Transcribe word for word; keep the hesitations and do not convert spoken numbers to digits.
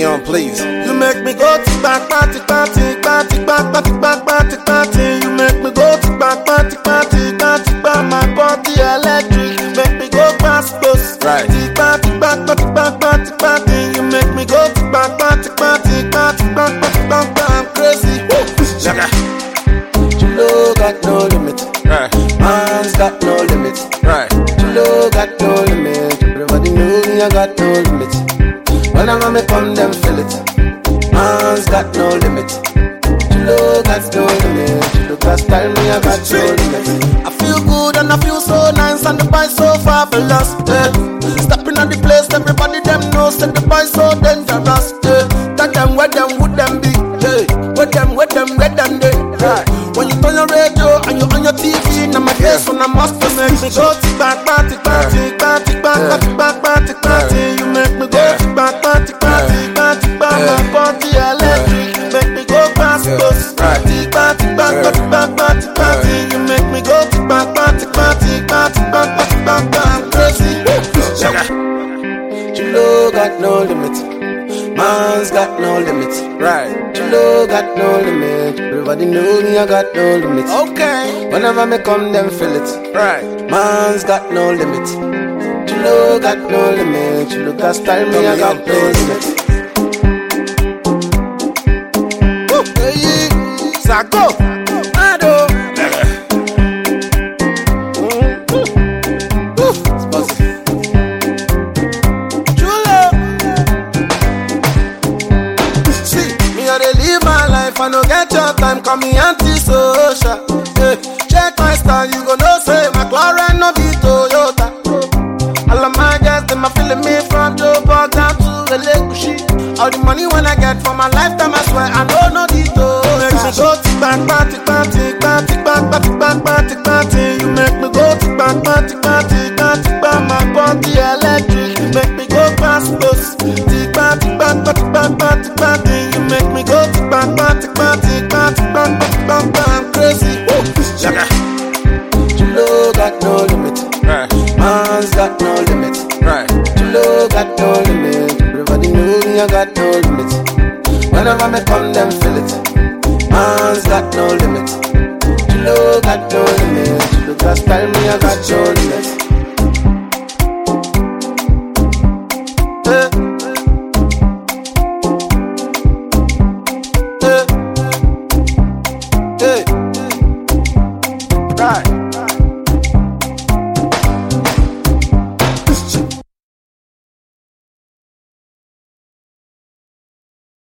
Leon, please. You make me go to back, party, party, party, back, party, back, party, party. You make me go to back, party, party, party, back, my body electric. You make me go past close. Right. Party, back, party, back, party, party. You make me go to back, party, party, party, back, party, back, I'm crazy. Sugar. Chulo got no limit. Right. Man's got no limit. Right. Chulo got no limit. Everybody know me, I got no limit. When I'm gonna come, them feel it. Man's got no limit. Chulo got no limit. Chulo got style, me, I got no limit. I feel good and I feel so nice and the boy so fabulous. Yeah. Stepping on the place, everybody them knows that the boy so dangerous. Yeah. Tell them where them would them be. Yeah. Where them, where them, where them they. Yeah. When you turn your radio and you on your T V, now my face when I must make me go to back, party, party, party, back, party, back, party, party. You make me go to back, party, party, party, back, my body electric. Make me go past those party, party, back, party, back, party, party. You make me go to back, party, party, party, back, party, back, I'm crazy. Chulo got no limit. Man's got no limit. Right. Chulo got no limit. Everybody know me, I got no limit. Okay. Whenever me come, them feel it. Right. Man's got no limit. Chulo got no limit. Chulo got style, me, I got no limit. Woo, hey, Sako, Ado. I no get your time, call me anti-social. Hey, check my style, you go know say McLaren no be Toyota. All of my girls, them a feeling me from Joburg down to Elegushi. All the money when I get for my lifetime, I swear I know no detail. Make me go to back, party, party, party, back, party, back, party, party. You make me go to back, party, party, party, back, my body electric. You make me go past those. Party, back, party, back, party, party. You make me go to back, party, party, party, back, party, back, I'm crazy. Sugar. Chulo got no limit. Right. Man's got no limit. Right. Chulo got no limit. Everybody know me, I got no limit. Whenever me come, them feel it. Man's got no limit. Chulo got no limit. Chulo got style, me, I got no limit.